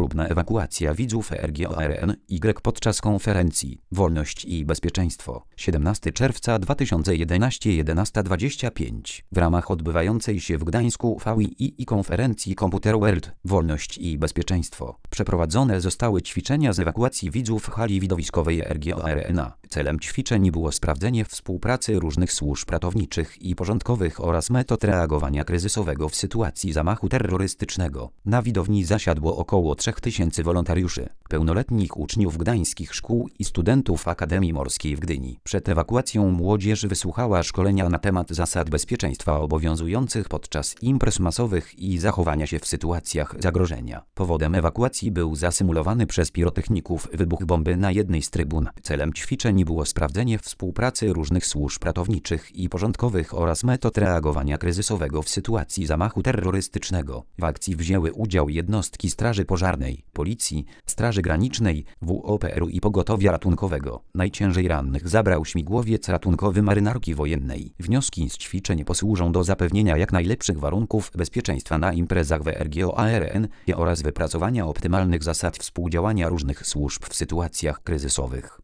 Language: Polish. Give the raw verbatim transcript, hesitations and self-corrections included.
próbna ewakuacja widzów R G O A R N Y podczas konferencji Wolność i Bezpieczeństwo siedemnastego czerwca dwa tysiące jedenastego jedenasta dwadzieścia pięć w ramach odbywającej się w Gdańsku V I I konferencji Computer World Wolność i Bezpieczeństwo. Przeprowadzone zostały ćwiczenia z ewakuacji widzów hali widowiskowej R G O A R N. Celem ćwiczeń było sprawdzenie współpracy różnych służb ratowniczych i porządkowych oraz metod reagowania kryzysowego w sytuacji zamachu terrorystycznego. Na widowni zasiadło około trzech tysięcy wolontariuszy, pełnoletnich uczniów gdańskich szkół i studentów Akademii Morskiej w Gdyni. Przed ewakuacją młodzież wysłuchała szkolenia na temat zasad bezpieczeństwa obowiązujących podczas imprez masowych i zachowania się w sytuacjach zagrożenia. Powodem ewakuacji był zasymulowany przez pirotechników wybuch bomby na jednej z trybun. Celem ćwiczeń było sprawdzenie współpracy różnych służb ratowniczych i porządkowych oraz metod reagowania kryzysowego w sytuacji zamachu terrorystycznego. W akcji wzięły udział jednostki Straży Pożarnej, Policji, Straży Granicznej, W O P R u i Pogotowia Ratunkowego. Najciężej rannych zabrał śmigłowiec ratunkowy Marynarki Wojennej. Wnioski z ćwiczeń posłużą do zapewnienia jak najlepszych warunków bezpieczeństwa na imprezach w R G O A R N oraz wypracowania optymalnych zasad współdziałania różnych służb w sytuacjach kryzysowych.